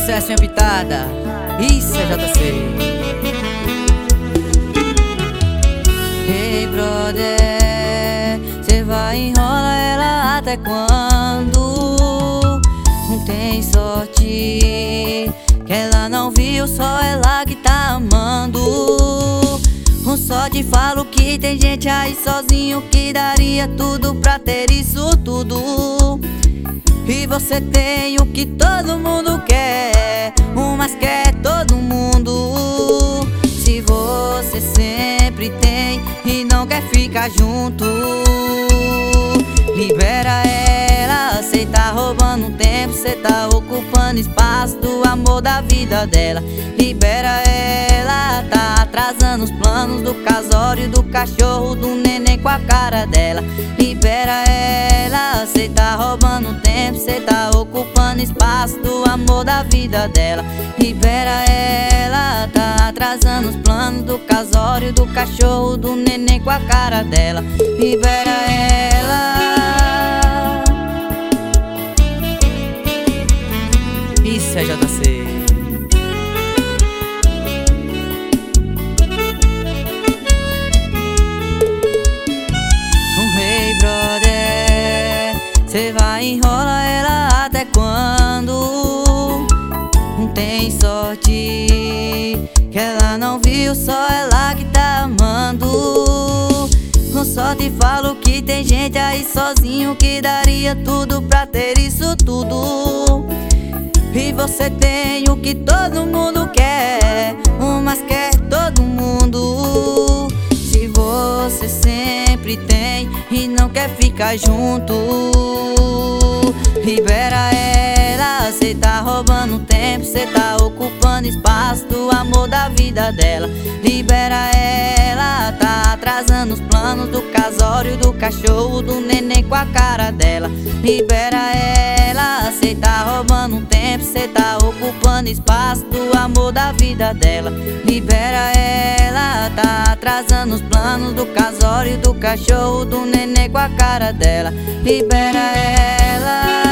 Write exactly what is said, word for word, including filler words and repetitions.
sucesso, minha pitada. Isso é J C. Hey brother, cê vai enrolar ela até quando? Não tem sorte que ela não viu, só ela que tá amando. Um só te falo que tem gente aí sozinho que daria tudo pra ter isso tudo. E você tem o que todo mundo quer, um mas quer todo mundo. Se você sempre tem e não quer ficar junto, libera ela, cê tá roubando tempo, cê tá ocupando espaço do amor da vida dela. Libera ela, tá atrasando os planos do casório, do cachorro, do neném com a cara dela. Libera ela, cê tá roubando tempo, cê tá ocupando espaço do amor da vida dela. Libera ela, tá atrasando os planos do casório, do cachorro, do neném com a cara dela. Libera ela. Isso é J C. Cê vai enrolar ela até quando? Não tem sorte que ela não viu, só ela que tá amando. Eu só te falo que tem gente aí sozinho que daria tudo pra ter isso tudo. E você tem o que todo mundo quer, um mas quer todo mundo. Se você sempre tem e não quer ficar junto, libera ela, cê tá roubando tempo, cê tá ocupando espaço do amor da vida dela. Libera ela, tá atrasando os planos do casório, do cachorro, do neném com a cara dela. Libera ela, cê tá roubando tempo, cê tá ocupando espaço do amor da vida dela. Libera ela, tá atrasando os planos do casório, do cachorro, do neném com a cara dela. Libera ela.